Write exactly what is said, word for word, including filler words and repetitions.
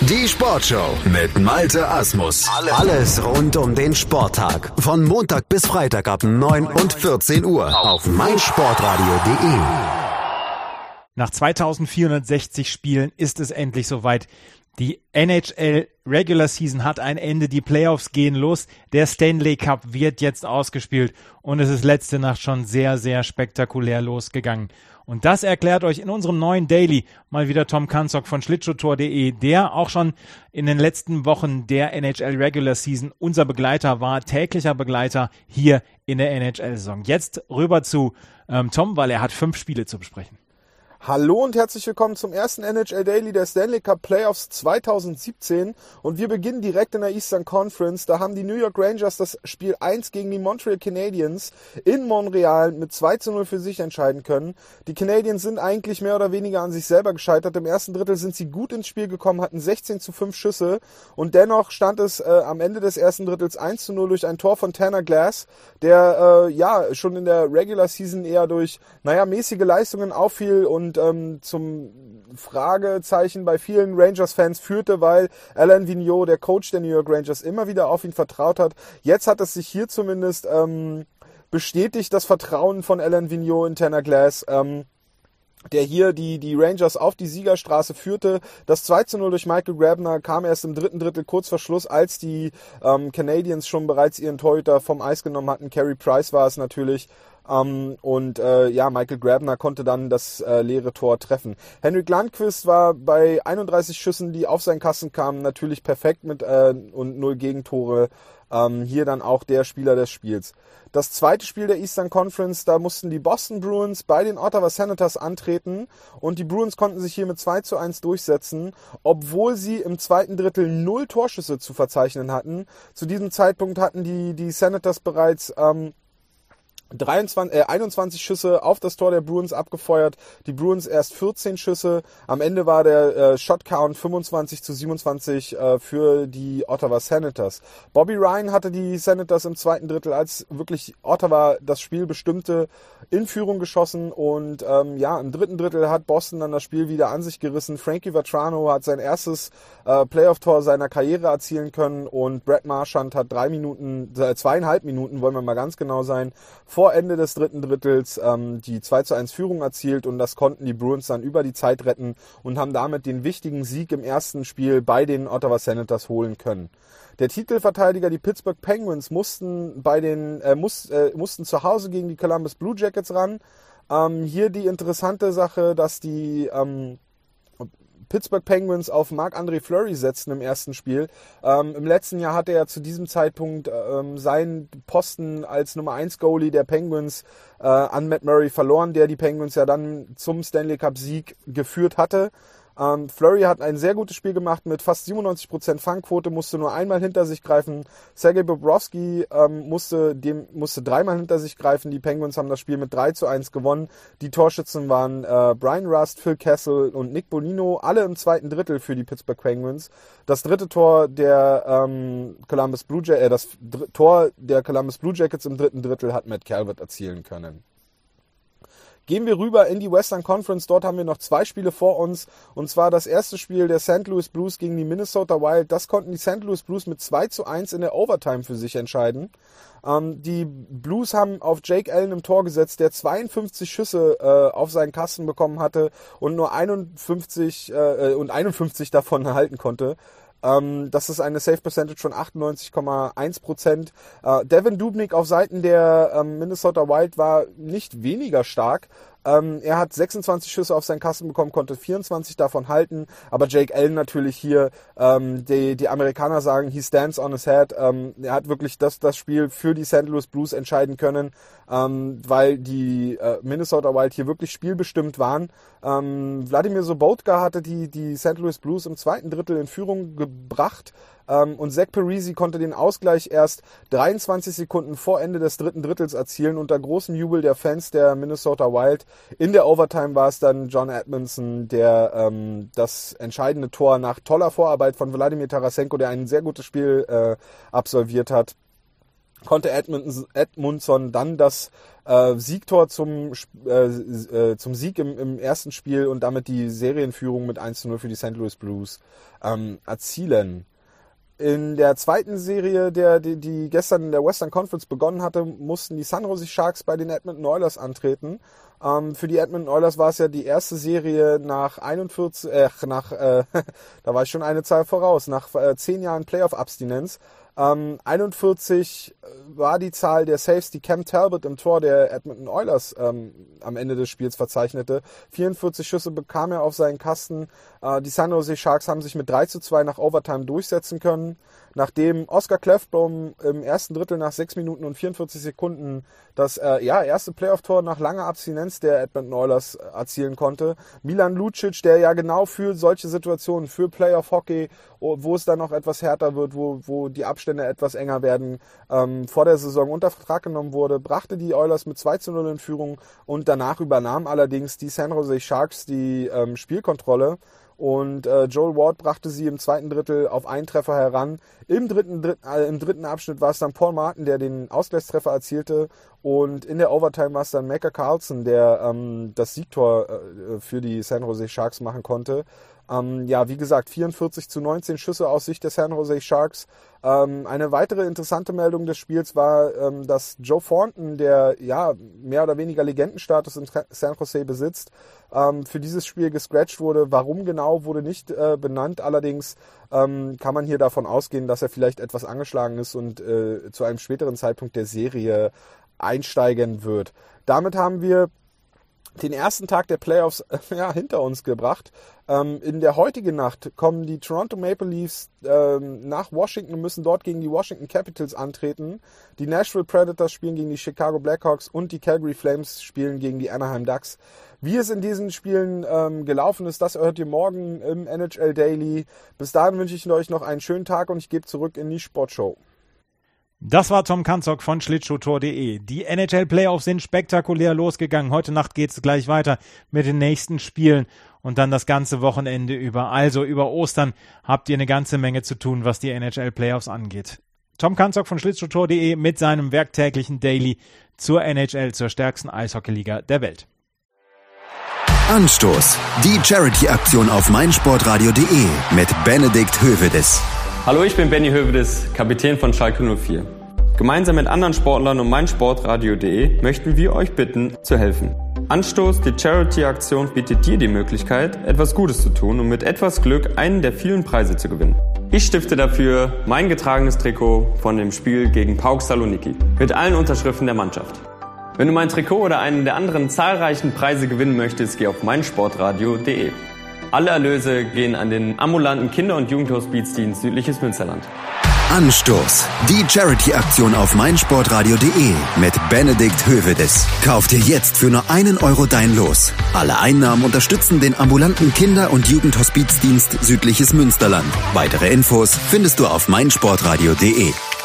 Die Sportshow mit Malte Asmus. Alles rund um den Sporttag. Von Montag bis Freitag ab neun und vierzehn Uhr auf meinsportradio punkt de. Nach zweitausendvierhundertsechzig Spielen ist es endlich soweit. Die N H L Regular Season hat ein Ende, die Playoffs gehen los, der Stanley Cup wird jetzt ausgespielt und es ist letzte Nacht schon sehr, sehr spektakulär losgegangen. Und das erklärt euch in unserem neuen Daily mal wieder Tom Kanzok von schlittschuhtor punkt de, der auch schon in den letzten Wochen der N H L Regular Season unser Begleiter war, täglicher Begleiter hier in der N H L-Saison. Jetzt rüber zu ähm, Tom, weil er hat fünf Spiele zu besprechen. Hallo und herzlich willkommen zum ersten N H L Daily der Stanley Cup Playoffs zweitausendsiebzehn und wir beginnen direkt in der Eastern Conference. Da haben die New York Rangers das Spiel eins gegen die Montreal Canadiens in Montreal mit zwei zu null für sich entscheiden können. Die Canadiens sind eigentlich mehr oder weniger an sich selber gescheitert. Im ersten Drittel sind sie gut ins Spiel gekommen, hatten sechzehn zu fünf Schüsse und dennoch stand es äh, am Ende des ersten Drittels eins zu null durch ein Tor von Tanner Glass, der äh, ja schon in der Regular Season eher durch naja mäßige Leistungen auffiel und Und ähm, zum Fragezeichen bei vielen Rangers-Fans führte, weil Alain Vigneault, der Coach der New York Rangers, immer wieder auf ihn vertraut hat. Jetzt hat es sich hier zumindest ähm, bestätigt, das Vertrauen von Alain Vigneault in Tanner Glass, ähm, der hier die, die Rangers auf die Siegerstraße führte. Das zwei zu null durch Michael Grabner kam erst im dritten Drittel kurz vor Schluss, als die ähm, Canadiens schon bereits ihren Torhüter vom Eis genommen hatten. Carey Price war es natürlich. Um, und äh, ja, Michael Grabner konnte dann das äh, leere Tor treffen. Henrik Lundqvist war bei einunddreißig Schüssen, die auf seinen Kasten kamen, natürlich perfekt mit äh, und null Gegentore. Ähm, hier dann auch der Spieler des Spiels. Das zweite Spiel der Eastern Conference, da mussten die Boston Bruins bei den Ottawa Senators antreten und die Bruins konnten sich hier mit zwei zu eins durchsetzen, obwohl sie im zweiten Drittel null Torschüsse zu verzeichnen hatten. Zu diesem Zeitpunkt hatten die, die Senators bereits ähm, dreiundzwanzig, äh, einundzwanzig Schüsse auf das Tor der Bruins abgefeuert, die Bruins erst vierzehn Schüsse, am Ende war der äh, Shot-Count fünfundzwanzig zu siebenundzwanzig äh, für die Ottawa Senators. Bobby Ryan hatte die Senators im zweiten Drittel, als wirklich Ottawa das Spiel bestimmte, in Führung geschossen und ähm, ja, im dritten Drittel hat Boston dann das Spiel wieder an sich gerissen. Frankie Vatrano hat sein erstes äh, Playoff-Tor seiner Karriere erzielen können und Brad Marchand hat drei Minuten, äh, zweieinhalb Minuten, wollen wir mal ganz genau sein, vor Ende des dritten Drittels ähm, die zwei zu eins Führung erzielt und das konnten die Bruins dann über die Zeit retten und haben damit den wichtigen Sieg im ersten Spiel bei den Ottawa Senators holen können. Der Titelverteidiger, die Pittsburgh Penguins, mussten bei den äh, muss, äh, mussten zu Hause gegen die Columbus Blue Jackets ran. Ähm, hier die interessante Sache, dass die ähm, Pittsburgh Penguins auf Marc-André Fleury setzten im ersten Spiel. Ähm, Im letzten Jahr hatte er zu diesem Zeitpunkt ähm, seinen Posten als Nummer eins Goalie der Penguins äh, an Matt Murray verloren, der die Penguins ja dann zum Stanley Cup Sieg geführt hatte. Ähm, Fleury hat ein sehr gutes Spiel gemacht mit fast siebenundneunzig Prozent Fangquote, musste nur einmal hinter sich greifen. Sergei Bobrovsky ähm, musste, dem, musste dreimal hinter sich greifen. Die Penguins haben das Spiel mit drei zu eins gewonnen. Die Torschützen waren äh, Brian Rust, Phil Kessel und Nick Bonino, alle im zweiten Drittel für die Pittsburgh Penguins. Das dritte Tor der ähm, Columbus Blue Jackets, äh, das Dr- Tor der Columbus Blue Jackets im dritten Drittel hat Matt Calvert erzielen können. Gehen wir rüber in die Western Conference, dort haben wir noch zwei Spiele vor uns und zwar das erste Spiel der Saint Louis Blues gegen die Minnesota Wild. Das konnten die Saint Louis Blues mit zwei zu eins in der Overtime für sich entscheiden. Ähm, die Blues haben auf Jake Allen im Tor gesetzt, der zweiundfünfzig Schüsse äh, auf seinen Kasten bekommen hatte und nur einundfünfzig, äh, und einundfünfzig davon erhalten konnte. Ähm, das ist eine Save Percentage von achtundneunzig Komma eins Prozent. Äh, Devin Dubnyk auf Seiten der ähm, Minnesota Wild war nicht weniger stark. Ähm, er hat sechsundzwanzig Schüsse auf seinen Kasten bekommen, konnte vierundzwanzig davon halten. Aber Jake Allen natürlich hier, ähm, die, die Amerikaner sagen, he stands on his head. Ähm, er hat wirklich das, das Spiel für die Saint Louis Blues entscheiden können, ähm, weil die äh, Minnesota Wild hier wirklich spielbestimmt waren. Ähm, Wladimir Sobotka hatte die, die Saint Louis Blues im zweiten Drittel in Führung gebracht. Ähm, und Zach Parise konnte den Ausgleich erst dreiundzwanzig Sekunden vor Ende des dritten Drittels erzielen, unter großem Jubel der Fans der Minnesota Wild. In der Overtime war es dann John Edmondson, der ähm, das entscheidende Tor nach toller Vorarbeit von Wladimir Tarasenko, der ein sehr gutes Spiel äh, absolviert hat, konnte Edmondson, Edmondson dann das äh, Siegtor zum, äh, äh, zum Sieg im, im ersten Spiel und damit die Serienführung mit eins zu null für die Sankt Louis Blues ähm, erzielen. In der zweiten Serie, der, die, die gestern in der Western Conference begonnen hatte, mussten die San Jose Sharks bei den Edmonton Oilers antreten. Ähm, für die Edmonton Oilers war es ja die erste Serie nach einundvierzig, äh, nach, äh, da war ich schon eine Zahl voraus, nach äh, zehn Jahren Playoff-Abstinenz. Ähm, einundvierzig war die Zahl der Saves, die Cam Talbot im Tor der Edmonton Oilers ähm, am Ende des Spiels verzeichnete. vierundvierzig Schüsse bekam er auf seinen Kasten. Äh, die San Jose Sharks haben sich mit drei zu zwei nach Overtime durchsetzen können. Nachdem Oscar Klefbom im ersten Drittel nach sechs Minuten und vierundvierzig Sekunden das äh, ja, erste Playoff-Tor nach langer Abstinenz der Edmonton Oilers erzielen konnte. Milan Lucic, der ja genau für solche Situationen, für Playoff-Hockey, wo es dann noch etwas härter wird, wo, wo die Abstände etwas enger werden, ähm, vor der Saison unter Vertrag genommen wurde, brachte die Oilers mit zwei zu null in Führung und danach übernahmen allerdings die San Jose Sharks die ähm, Spielkontrolle. Und äh, Joel Ward brachte sie im zweiten Drittel auf einen Treffer heran. Im dritten, dritt, äh, im dritten Abschnitt war es dann Paul Martin, der den Ausgleichstreffer erzielte. Und in der Overtime war es dann Micah Carlson, der ähm, das Siegtor äh, für die San Jose Sharks machen konnte. Ähm, ja, wie gesagt, vierundvierzig zu neunzehn Schüsse aus Sicht der San Jose Sharks. Ähm, eine weitere interessante Meldung des Spiels war, ähm, dass Joe Thornton, der ja mehr oder weniger Legendenstatus in San Jose besitzt, ähm, für dieses Spiel gescratcht wurde. Warum genau, wurde nicht äh, benannt. Allerdings ähm, kann man hier davon ausgehen, dass er vielleicht etwas angeschlagen ist und äh, zu einem späteren Zeitpunkt der Serie einsteigen wird. Damit haben wir den ersten Tag der Playoffs ja, hinter uns gebracht. Ähm, in der heutigen Nacht kommen die Toronto Maple Leafs ähm, nach Washington und müssen dort gegen die Washington Capitals antreten. Die Nashville Predators spielen gegen die Chicago Blackhawks und die Calgary Flames spielen gegen die Anaheim Ducks. Wie es in diesen Spielen ähm, gelaufen ist, das hört ihr morgen im N H L Daily. Bis dahin wünsche ich euch noch einen schönen Tag und ich gebe zurück in die Sportshow. Das war Tom Kanzok von Schlittschuhtor punkt de. Die N H L Playoffs sind spektakulär losgegangen. Heute Nacht geht es gleich weiter mit den nächsten Spielen und dann das ganze Wochenende über. Also über Ostern habt ihr eine ganze Menge zu tun, was die N H L Playoffs angeht. Tom Kanzok von Schlittschuhtor punkt de mit seinem werktäglichen Daily zur N H L, zur stärksten Eishockeyliga der Welt. Anstoß, die Charity-Aktion auf meinsportradio punkt de mit Benedikt Hövedes. Hallo, ich bin Benny Hövedes, Kapitän von Schalke null vier. Gemeinsam mit anderen Sportlern und meinsportradio punkt de möchten wir euch bitten, zu helfen. Anstoß, die Charity-Aktion bietet dir die Möglichkeit, etwas Gutes zu tun und mit etwas Glück einen der vielen Preise zu gewinnen. Ich stifte dafür mein getragenes Trikot von dem Spiel gegen PAOK Saloniki mit allen Unterschriften der Mannschaft. Wenn du mein Trikot oder einen der anderen zahlreichen Preise gewinnen möchtest, geh auf meinsportradio punkt de. Alle Erlöse gehen an den ambulanten Kinder- und Jugendhospizdienst Südliches Münsterland. Anstoß, die Charity-Aktion auf meinsportradio punkt de mit Benedikt Hövedes. Kauf dir jetzt für nur einen Euro dein Los. Alle Einnahmen unterstützen den ambulanten Kinder- und Jugendhospizdienst Südliches Münsterland. Weitere Infos findest du auf meinsportradio punkt de.